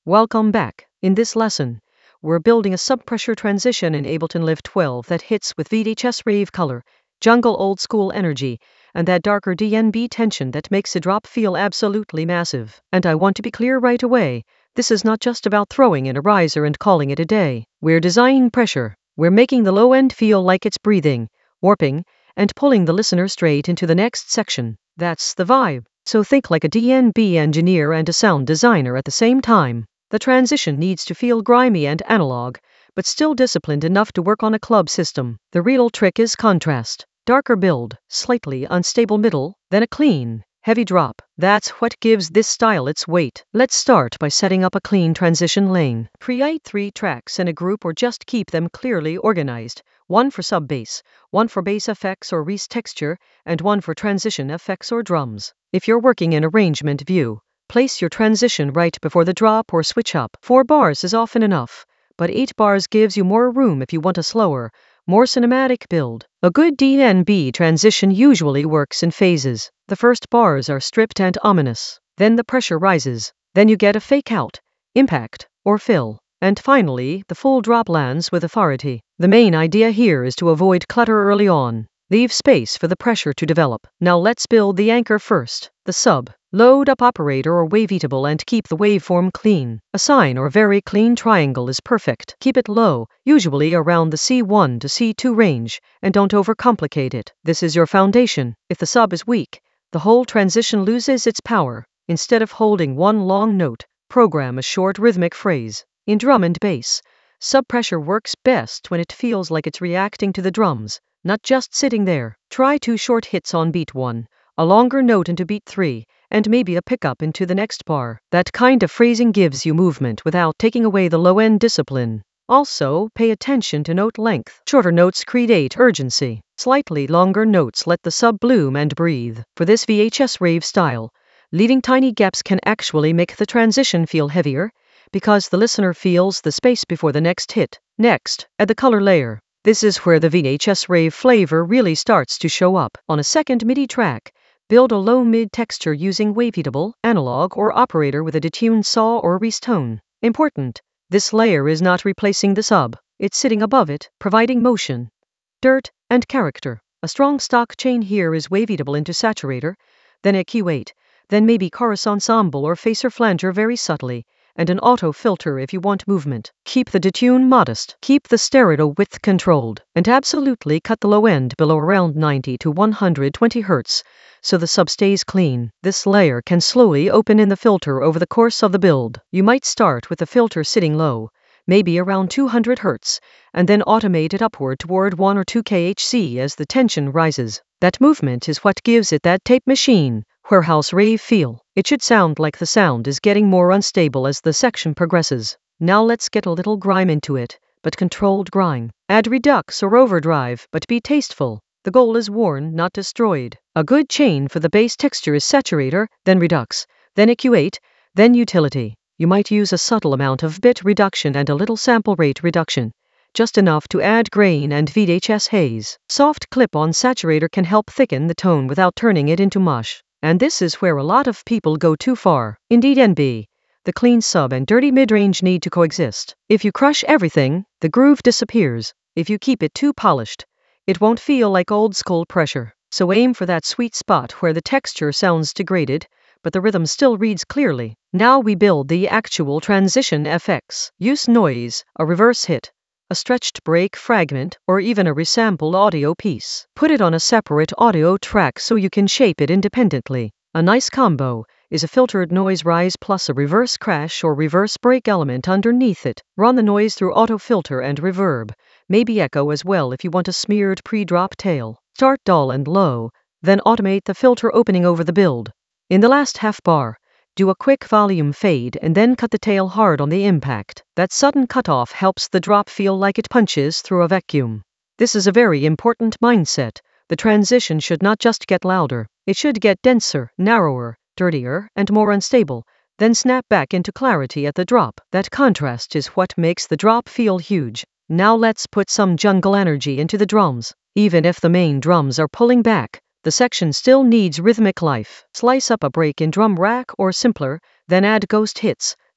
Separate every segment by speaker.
Speaker 1: Welcome back. In this lesson, we're building a sub-pressure transition in Ableton Live 12 that hits with VHS rave color, jungle old school energy, and that darker DnB tension that makes the drop feel absolutely massive. And I want to be clear right away, this is not just about throwing in a riser and calling it a day. We're designing pressure. We're making the low end feel like it's breathing, warping, and pulling the listener straight into the next section. That's the vibe. So think like a DnB engineer and a sound designer at the same time. The transition needs to feel grimy and analog, but still disciplined enough to work on a club system. The real trick is contrast. Darker build, slightly unstable middle, then a clean, heavy drop. That's what gives this style its weight. Let's start by setting up a clean transition lane. Create 3 tracks in a group or just keep them clearly organized. One for sub-bass, one for bass effects or Reese texture, and one for transition effects or drums. If you're working in arrangement view, place your transition right before the drop or switch up. 4 bars is often enough, but 8 bars gives you more room if you want a slower, more cinematic build. A good DnB transition usually works in phases. The first bars are stripped and ominous. Then the pressure rises. Then you get a fake out, impact, or fill. And finally, the full drop lands with authority. The main idea here is to avoid clutter early on. Leave space for the pressure to develop. Now let's build the anchor first, the sub. Load up operator or waveatable and keep the waveform clean. A sine or very clean triangle is perfect. Keep it low, usually around the C1 to C2 range, and don't overcomplicate it. This is your foundation. If the sub is weak, the whole transition loses its power. Instead of holding one long note, program a short rhythmic phrase. In drum and bass, sub-pressure works best when it feels like it's reacting to the drums, not just sitting there. Try 2 short hits on beat 1, a longer note into beat 3, and maybe a pickup into the next bar. That kind of phrasing gives you movement without taking away the low-end discipline. Also, pay attention to note length. Shorter notes create urgency. Slightly longer notes let the sub bloom and breathe. For this VHS rave style, leaving tiny gaps can actually make the transition feel heavier, because the listener feels the space before the next hit. Next, add the color layer. This is where the VHS rave flavor really starts to show up. On a second MIDI track, build a low-mid texture using waveatable, analog, or operator with a detuned saw or Reese tone. Important, this layer is not replacing the sub. It's sitting above it, providing motion, dirt, and character. A strong stock chain here is waveatable into saturator, then EQ8, then maybe chorus ensemble or phaser flanger very subtly, and an auto filter if you want movement. Keep the detune modest, keep the stereo width controlled, and absolutely cut the low end below around 90 to 120 Hz, so the sub stays clean. This layer can slowly open in the filter over the course of the build. You might start with the filter sitting low, maybe around 200 Hz, and then automate it upward toward 1 or 2 kHz as the tension rises. That movement is what gives it that tape machine, warehouse rave feel. It should sound like the sound is getting more unstable as the section progresses. Now let's get a little grime into it, but controlled grime. Add redux or overdrive, but be tasteful. The goal is worn, not destroyed. A good chain for the bass texture is saturator, then redux, then EQ8, then utility. You might use a subtle amount of bit reduction and a little sample rate reduction, just enough to add grain and VHS haze. Soft clip-on saturator can help thicken the tone without turning it into mush. And this is where a lot of people go too far. In DnB, the clean sub and dirty mid-range need to coexist. If you crush everything, the groove disappears. If you keep it too polished, it won't feel like old-school pressure. So aim for that sweet spot where the texture sounds degraded, but the rhythm still reads clearly. Now we build the actual transition effects. Use noise, a reverse hit, a stretched break fragment, or even a resampled audio piece. Put it on a separate audio track so you can shape it independently. A nice combo is a filtered noise rise plus a reverse crash or reverse break element underneath it. Run the noise through auto filter and reverb, maybe echo as well if you want a smeared pre-drop tail. Start dull and low, then automate the filter opening over the build. In the last half bar, do a quick volume fade and then cut the tail hard on the impact. That sudden cutoff helps the drop feel like it punches through a vacuum. This is a very important mindset. The transition should not just get louder. It should get denser, narrower, dirtier, and more unstable, then snap back into clarity at the drop. That contrast is what makes the drop feel huge. Now let's put some jungle energy into the drums. Even if the main drums are pulling back, the section still needs rhythmic life. Slice up a break in drum rack or simpler, then add ghost hits,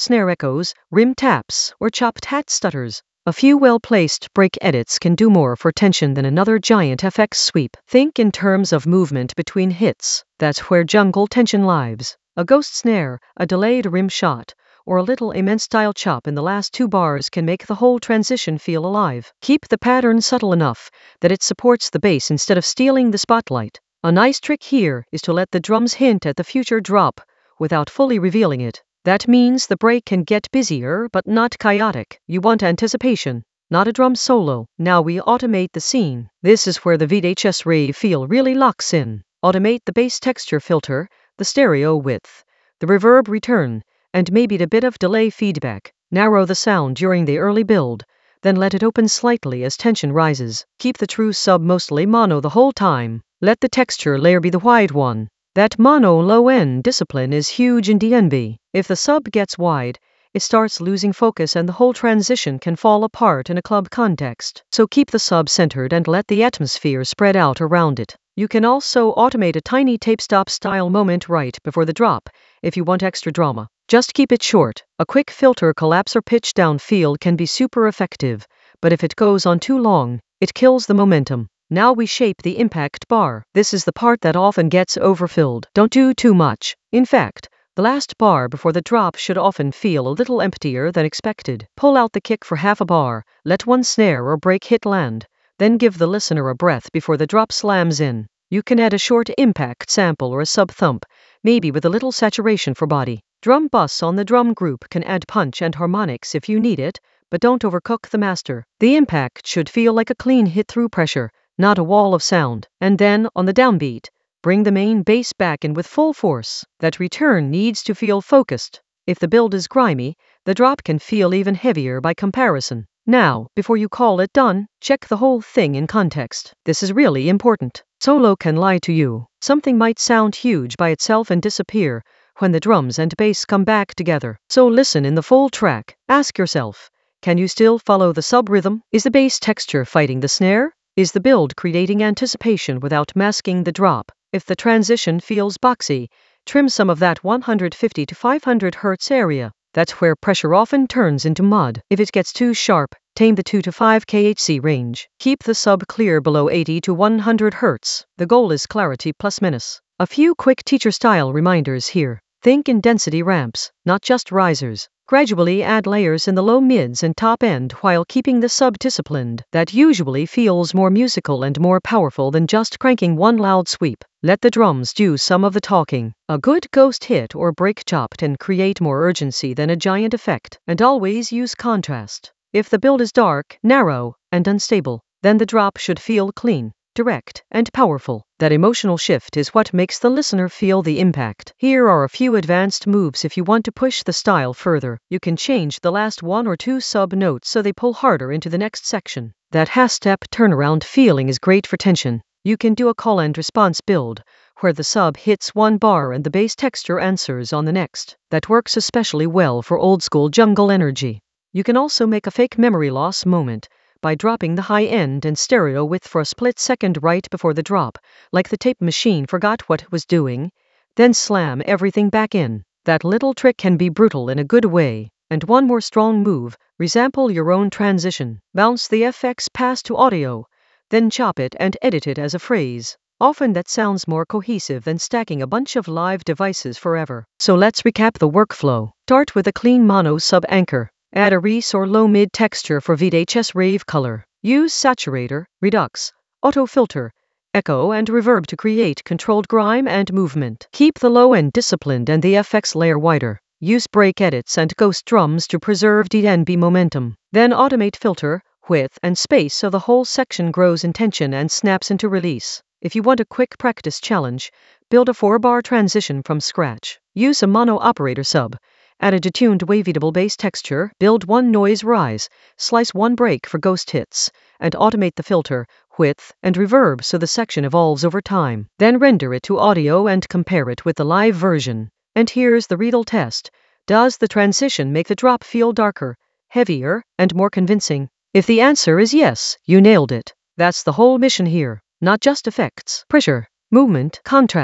Speaker 1: snare echoes, rim taps, or chopped hat stutters. A few well-placed break edits can do more for tension than another giant FX sweep. Think in terms of movement between hits. That's where jungle tension lives. A ghost snare, a delayed rim shot, or a little amen-style chop in the last 2 bars can make the whole transition feel alive. Keep the pattern subtle enough that it supports the bass instead of stealing the spotlight. A nice trick here is to let the drums hint at the future drop without fully revealing it. That means the break can get busier but not chaotic. You want anticipation, not a drum solo. Now we automate the scene. This is where the VHS rave feel really locks in. Automate the bass texture filter, the stereo width, the reverb return, and maybe a bit of delay feedback. Narrow the sound during the early build, then let it open slightly as tension rises. Keep the true sub mostly mono the whole time. Let the texture layer be the wide one. That mono low-end discipline is huge in DnB. If the sub gets wide, it starts losing focus and the whole transition can fall apart in a club context. So keep the sub centered and let the atmosphere spread out around it. You can also automate a tiny tape stop style moment right before the drop if you want extra drama. Just keep it short. A quick filter collapse or pitch down feel can be super effective, but if it goes on too long, it kills the momentum. Now we shape the impact bar. This is the part that often gets overfilled. Don't do too much. In fact, the last bar before the drop should often feel a little emptier than expected. Pull out the kick for half a bar, let one snare or break hit land, then give the listener a breath before the drop slams in. You can add a short impact sample or a sub-thump, maybe with a little saturation for body. Drum bus on the drum group can add punch and harmonics if you need it, but don't overcook the master. The impact should feel like a clean hit through pressure, not a wall of sound. And then, on the downbeat, bring the main bass back in with full force. That return needs to feel focused. If the build is grimy, the drop can feel even heavier by comparison. Now, before you call it done, check the whole thing in context. This is really important. Solo can lie to you. Something might sound huge by itself and disappear when the drums and bass come back together. So listen in the full track. Ask yourself, can you still follow the sub-rhythm? Is the bass texture fighting the snare? Is the build creating anticipation without masking the drop? If the transition feels boxy, trim some of that 150 to 500 Hz area. That's where pressure often turns into mud. If it gets too sharp, tame the 2 to 5 kHz range. Keep the sub clear below 80 to 100 Hz. The goal is clarity plus minus. A few quick teacher-style reminders here. Think in density ramps, not just risers. Gradually add layers in the low mids and top end while keeping the sub disciplined. That usually feels more musical and more powerful than just cranking one loud sweep. Let the drums do some of the talking. A good ghost hit or break chop can create more urgency than a giant effect. And always use contrast. If the build is dark, narrow, and unstable, then the drop should feel clean, direct, and powerful. That emotional shift is what makes the listener feel the impact. Here are a few advanced moves if you want to push the style further. You can change the last 1 or 2 sub notes so they pull harder into the next section. That half-step turnaround feeling is great for tension. You can do a call and response build, where the sub hits one bar and the bass texture answers on the next. That works especially well for old-school jungle energy. You can also make a fake memory loss moment by dropping the high end and stereo width for a split second right before the drop, like the tape machine forgot what it was doing, then slam everything back in. That little trick can be brutal in a good way. And one more strong move, resample your own transition. Bounce the FX pass to audio, then chop it and edit it as a phrase. Often that sounds more cohesive than stacking a bunch of live devices forever. So let's recap the workflow. Start with a clean mono sub anchor. Add a res or low-mid texture for VHS rave color. Use saturator, redux, auto filter, echo and reverb to create controlled grime and movement. Keep the low end disciplined and the FX layer wider. Use break edits and ghost drums to preserve DnB momentum. Then automate filter, width and space so the whole section grows in tension and snaps into release. If you want a quick practice challenge, build a 4-bar transition from scratch. Use a mono operator sub. Add a detuned waveable bass texture, build one noise rise, slice one break for ghost hits, and automate the filter, width, and reverb so the section evolves over time. Then render it to audio and compare it with the live version. And here's the real test. Does the transition make the drop feel darker, heavier, and more convincing? If the answer is yes, you nailed it. That's the whole mission here. Not just effects, pressure, movement, contrast,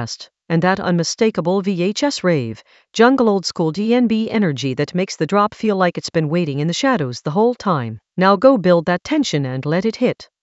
Speaker 1: And that unmistakable VHS rave, jungle old school DNB energy that makes the drop feel like it's been waiting in the shadows the whole time. Now go build that tension and let it hit.